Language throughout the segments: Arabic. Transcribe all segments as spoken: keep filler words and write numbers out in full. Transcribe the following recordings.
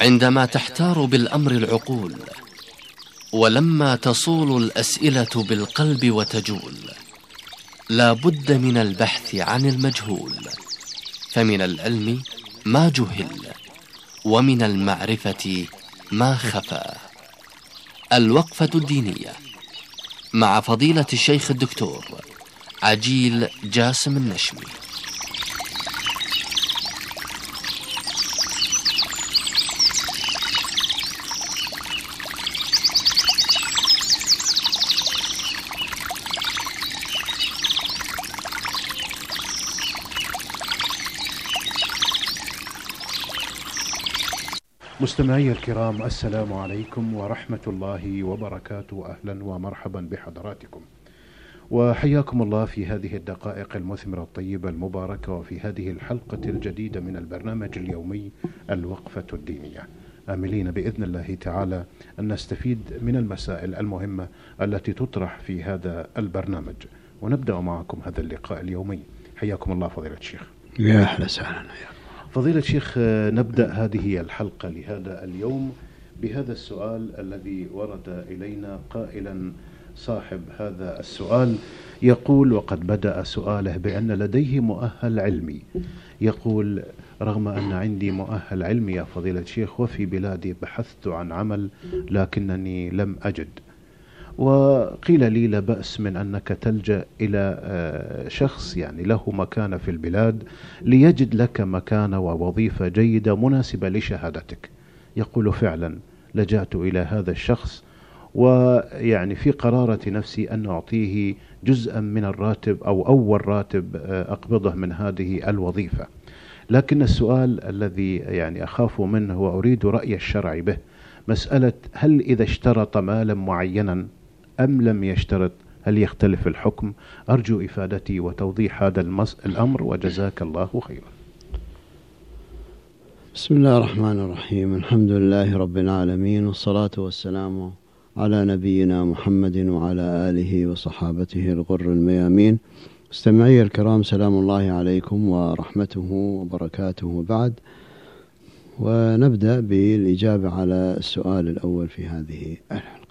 عندما تحتار بالأمر العقول، ولما تصول الأسئلة بالقلب وتجول، لا بد من البحث عن المجهول، فمن العلم ما جهل، ومن المعرفة ما خفى. الوقفة الدينية مع فضيلة الشيخ الدكتور عجيل جاسم النشمي. مستمعي الكرام، السلام عليكم ورحمة الله وبركاته. أهلا ومرحبا بحضراتكم، وحياكم الله في هذه الدقائق المثمرة الطيبة المباركة، وفي هذه الحلقة الجديدة من البرنامج اليومي الوقفة الدينية، آملين بإذن الله تعالى أن نستفيد من المسائل المهمة التي تطرح في هذا البرنامج. ونبدأ معكم هذا اللقاء اليومي. حياكم الله فضيلة الشيخ. يا أهلا وسهلا. فضيلة الشيخ، نبدأ هذه الحلقة لهذا اليوم بهذا السؤال الذي ورد إلينا قائلا صاحب هذا السؤال يقول، وقد بدأ سؤاله بأن لديه مؤهل علمي، يقول: رغم أن عندي مؤهل علمي يا فضيلة الشيخ، وفي بلادي بحثت عن عمل لكنني لم أجد، وقيل لي لا بأس من أنك تلجأ إلى شخص يعني له مكانة في البلاد ليجد لك مكانة ووظيفة جيدة مناسبة لشهادتك. يقول: فعلا لجأت إلى هذا الشخص، ويعني في قرارة نفسي أن أعطيه جزءا من الراتب أو أول راتب أقبضه من هذه الوظيفة، لكن السؤال الذي يعني أخاف منه وأريد رأي الشرع به مسألة: هل إذا اشترط مالا معينا أم لم يشترط؟ هل يختلف الحكم؟ أرجو إفادتي وتوضيح هذا الأمر، وجزاك الله خيرا. بسم الله الرحمن الرحيم. الحمد لله رب العالمين، والصلاة والسلام على نبينا محمد وعلى آله وصحابته الغر الميامين. مستمعي الكرام، سلام الله عليكم ورحمته وبركاته. بعد، ونبدأ بالإجابة على السؤال الأول في هذه الحلقة.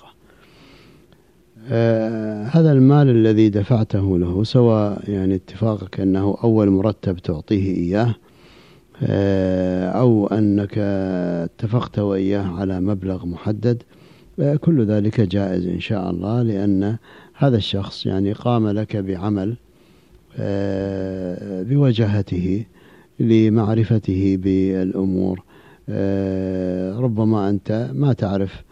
آه هذا المال الذي دفعته له، سواء يعني اتفاقك أنه أول مرتب تعطيه إياه، آه أو أنك اتفقت وإياه على مبلغ محدد، آه كل ذلك جائز إن شاء الله، لأن هذا الشخص يعني قام لك بعمل آه بوجهته لمعرفته بالأمور. آه ربما أنت ما تعرف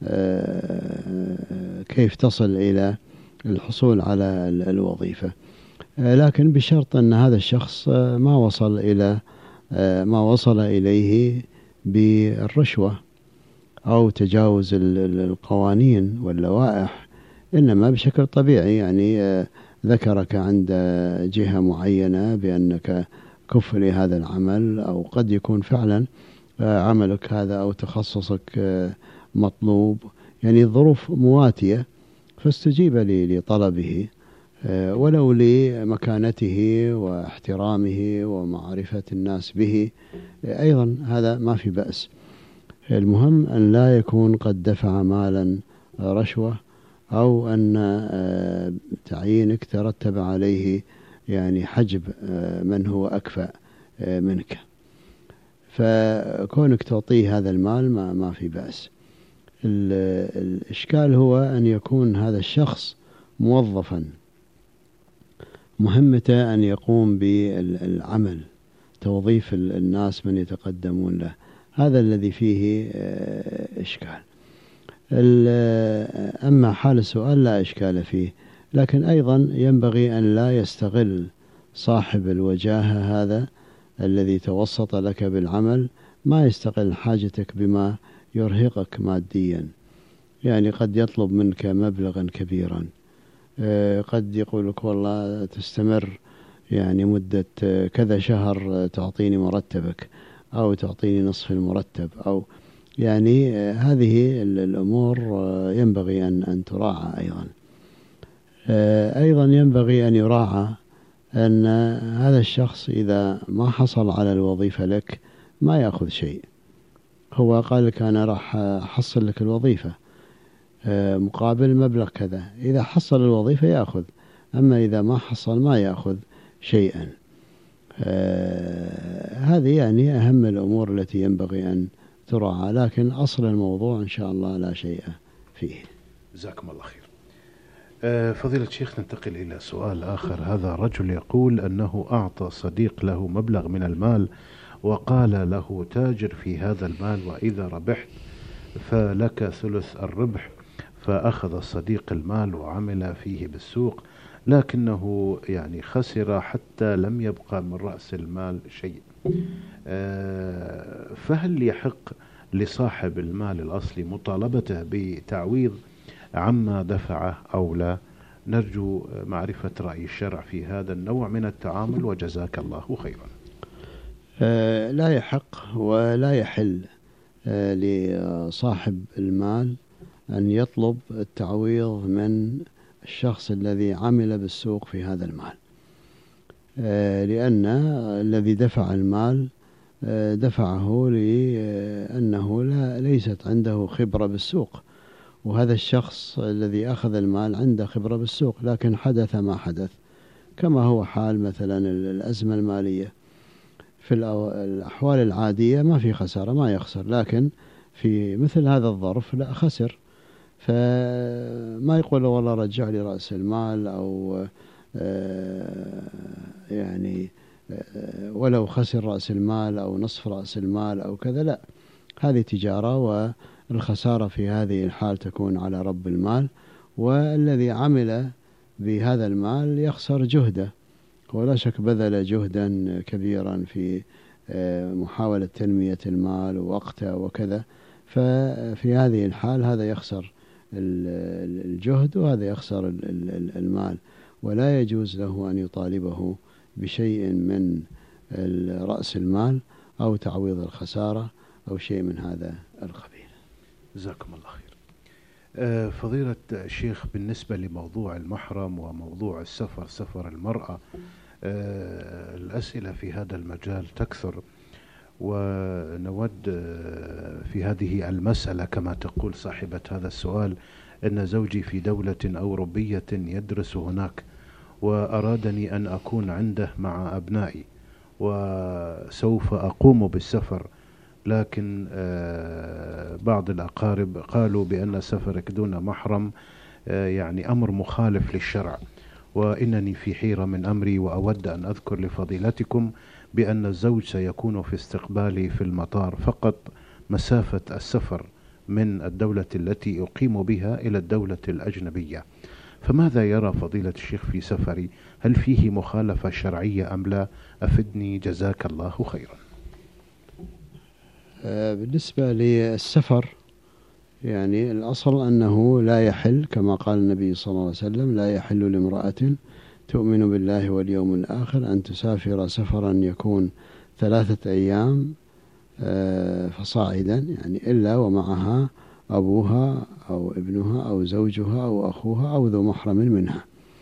آه كيف تصل إلى الحصول على الوظيفة، آه لكن بشرط أن هذا الشخص آه ما وصل إلى آه ما وصل إليه بالرشوة أو تجاوز القوانين واللوائح، إنما بشكل طبيعي يعني آه ذكرك عند جهة معينة بأنك كف لهذا العمل، أو قد يكون فعلا عملك هذا أو تخصصك مطلوب، يعني ظروف مواتية، فاستجيب لي لطلبه ولو لمكانته واحترامه ومعرفة الناس به أيضا، هذا ما في بأس. المهم أن لا يكون قد دفع مالا رشوة، أو أن تعيينك ترتب عليه يعني حجب من هو أكفأ منك، فكونك تعطيه هذا المال ما, ما في بأس. الإشكال هو أن يكون هذا الشخص موظفا مهمته أن يقوم بالعمل، توظيف الناس من يتقدمون له، هذا الذي فيه إشكال. أما حال السؤال لا إشكال فيه، لكن أيضا ينبغي أن لا يستغل صاحب الوجاهة هذا الذي توسط لك بالعمل، ما يستغل حاجتك بما يرهقك ماديا. يعني قد يطلب منك مبلغا كبيرا، قد يقول لك والله تستمر يعني مدة كذا شهر تعطيني مرتبك، أو تعطيني نصف المرتب، أو يعني هذه الأمور ينبغي أن أن تراعى أيضا. أيضا ينبغي أن يراعى أن هذا الشخص إذا ما حصل على الوظيفة لك ما يأخذ شيء، هو قال لك أنا راح أحصل لك الوظيفة مقابل مبلغ كذا، إذا حصل الوظيفة يأخذ، أما إذا ما حصل ما يأخذ شيئا. هذه يعني أهم الأمور التي ينبغي أن تراعى، لكن أصل الموضوع إن شاء الله لا شيء فيه. جزاكم الله خير. فضيلة الشيخ، ننتقل إلى سؤال آخر. هذا رجل يقول أنه أعطى صديق له مبلغ من المال وقال له تاجر في هذا المال، وإذا ربحت فلك ثلث الربح، فأخذ الصديق المال وعمل فيه بالسوق، لكنه يعني خسر حتى لم يبقى من رأس المال شيء. فهل يحق لصاحب المال الأصلي مطالبته بتعويض عما دفعه أو لا؟ نرجو معرفة رأي الشرع في هذا النوع من التعامل، وجزاك الله خيرا. أه لا يحق ولا يحل أه لصاحب المال أن يطلب التعويض من الشخص الذي عمل بالسوق في هذا المال، أه لأن الذي دفع المال أه دفعه لأنه لا ليست عنده خبرة بالسوق، وهذا الشخص الذي أخذ المال عنده خبرة بالسوق، لكن حدث ما حدث، كما هو حال مثلا الأزمة المالية. في الأحوال العادية ما في خسارة، ما يخسر، لكن في مثل هذا الظرف لا خسر، فما يقول والله رجع لي رأس المال أو يعني ولو خسر رأس المال أو نصف رأس المال أو كذا، لا، هذه تجارة، والخسارة في هذه الحال تكون على رب المال، والذي عمل بهذا المال يخسر جهده، ولا شك بذل جهدا كبيرا في محاولة تنمية المال ووقته وكذا، ففي هذه الحال هذا يخسر الجهد وهذا يخسر المال، ولا يجوز له أن يطالبه بشيء من رأس المال أو تعويض الخسارة أو شيء من هذا القبيل. جزاكم الله خير. فضيلة الشيخ، بالنسبة لموضوع المحرم وموضوع السفر، سفر المرأة، الأسئلة في هذا المجال تكثر، ونود في هذه المسألة كما تقول صاحبة هذا السؤال أن زوجي في دولة أوروبية يدرس هناك، وأرادني أن أكون عنده مع أبنائي، وسوف أقوم بالسفر، لكن بعض الأقارب قالوا بأن سفرك دون محرم يعني أمر مخالف للشرع، وإنني في حيرة من أمري، وأود أن أذكر لفضيلتكم بأن الزوج سيكون في استقبالي في المطار فقط، مسافة السفر من الدولة التي أقيم بها إلى الدولة الأجنبية، فماذا يرى فضيلة الشيخ في سفري؟ هل فيه مخالفة شرعية أم لا؟ أفدني جزاك الله خيرا. بالنسبة للسفر يعني الأصل أنه لا يحل، كما قال النبي صلى الله عليه وسلم: لا يحل لامرأة تؤمن بالله واليوم الآخر أن تسافر سفرا يكون ثلاثة أيام فصاعدا، يعني إلا ومعها أبوها أو ابنها أو زوجها أو أخوها أو ذو محرم منها.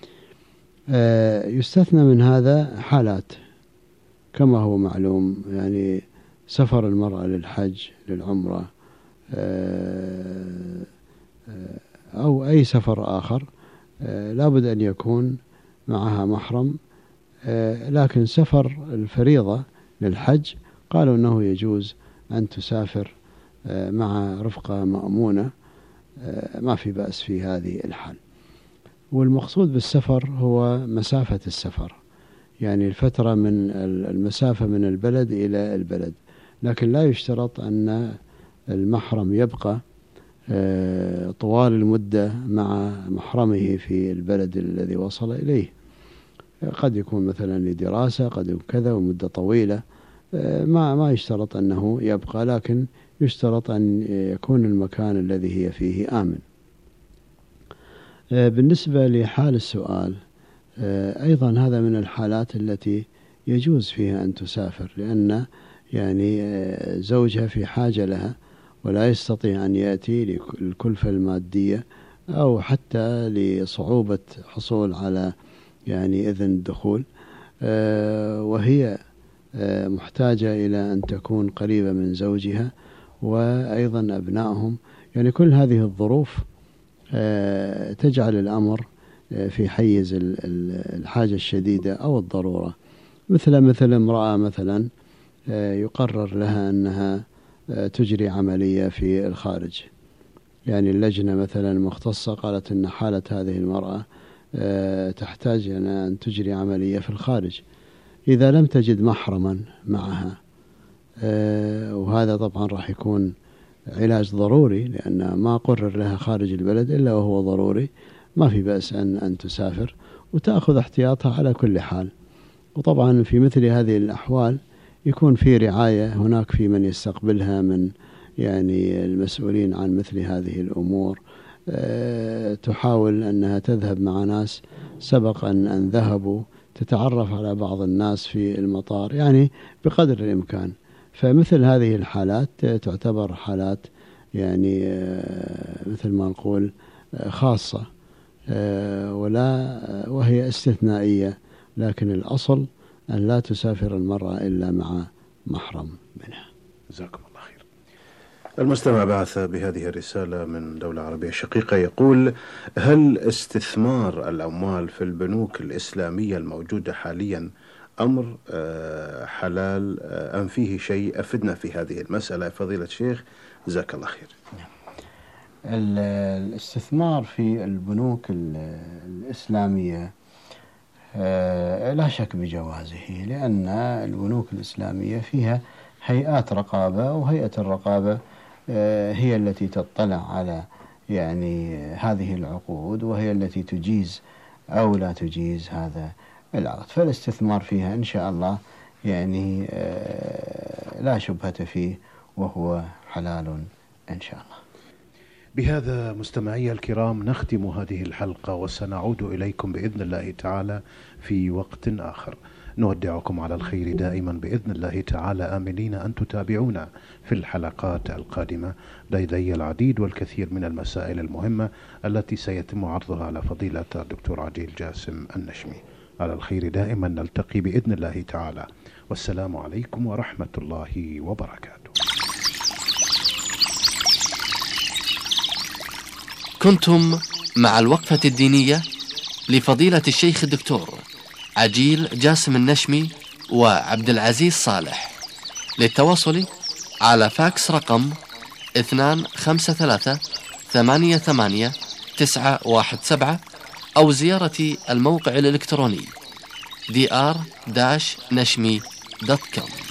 يستثنى من هذا حالات كما هو معلوم، يعني سفر المرأة للحج، للعمرة، أو أي سفر آخر لابد أن يكون معها محرم، لكن سفر الفريضة للحج قالوا أنه يجوز أن تسافر مع رفقة مأمونة، ما في بأس في هذه الحال. والمقصود بالسفر هو مسافة السفر، يعني الفترة من المسافة من البلد إلى البلد، لكن لا يشترط أن المحرم يبقى طوال المدة مع محرمه في البلد الذي وصل إليه، قد يكون مثلا لدراسة، قد يكون كذا ومدة طويلة، ما ما يشترط أنه يبقى، لكن يشترط أن يكون المكان الذي هي فيه آمن. بالنسبة لحال السؤال، أيضا هذا من الحالات التي يجوز فيها أن تسافر، لأن يعني زوجها في حاجة لها ولا يستطيع أن يأتي للكلفة المادية أو حتى لصعوبة حصول على يعني إذن الدخول، وهي محتاجة إلى أن تكون قريبة من زوجها وأيضا أبنائهم. يعني كل هذه الظروف تجعل الأمر في حيز الحاجة الشديدة أو الضرورة، مثل مثل امرأة مثلا يقرر لها أنها تجري عملية في الخارج، يعني اللجنة مثلا مختصة قالت أن حالة هذه المرأة تحتاج أن تجري عملية في الخارج، إذا لم تجد محرما معها، وهذا طبعا راح يكون علاج ضروري لأن ما قرر لها خارج البلد إلا وهو ضروري، ما في بأس أن أن تسافر وتأخذ احتياطها على كل حال. وطبعا في مثل هذه الأحوال يكون في رعاية، هناك في من يستقبلها من يعني المسؤولين عن مثل هذه الأمور، أه تحاول أنها تذهب مع ناس سبق أن, أن ذهبوا، تتعرف على بعض الناس في المطار، يعني بقدر الإمكان. فمثل هذه الحالات تعتبر حالات يعني أه مثل ما نقول أه خاصة، أه ولا وهي استثنائية، لكن الأصل أن لا تسافر المرأة إلا مع محرم منها. جزاكم الله خير. المستمع بعث بهذه الرسالة من دولة عربية شقيقة يقول: هل استثمار الأموال في البنوك الإسلامية الموجودة حاليا أمر حلال أم فيه شيء؟ أفدنا في هذه المسألة فضيلة الشيخ، جزاك الله خير. الاستثمار في البنوك الإسلامية لا شك بجوازه، لأن البنوك الإسلامية فيها هيئات رقابة، وهيئة الرقابة هي التي تطلع على يعني هذه العقود، وهي التي تجيز أو لا تجيز هذا العقد. فالاستثمار فيها إن شاء الله يعني لا شبهة فيه، وهو حلال إن شاء الله. بهذا مستمعي الكرام نختم هذه الحلقة، وسنعود إليكم بإذن الله تعالى في وقت آخر. نودعكم على الخير دائما بإذن الله تعالى، آملين أن تتابعونا في الحلقات القادمة. لدي العديد والكثير من المسائل المهمة التي سيتم عرضها على فضيلة الدكتور عديل جاسم النشمي. على الخير دائما نلتقي بإذن الله تعالى، والسلام عليكم ورحمة الله وبركاته. كنتم مع الوقفة الدينية لفضيلة الشيخ الدكتور عجيل جاسم النشمي وعبد العزيز صالح. للتواصل على فاكس رقم اثنان خمسة ثلاثة ثمانية ثمانية تسعة واحد سبعة، أو زيارة الموقع الإلكتروني دي آر نشمي دوت كوم.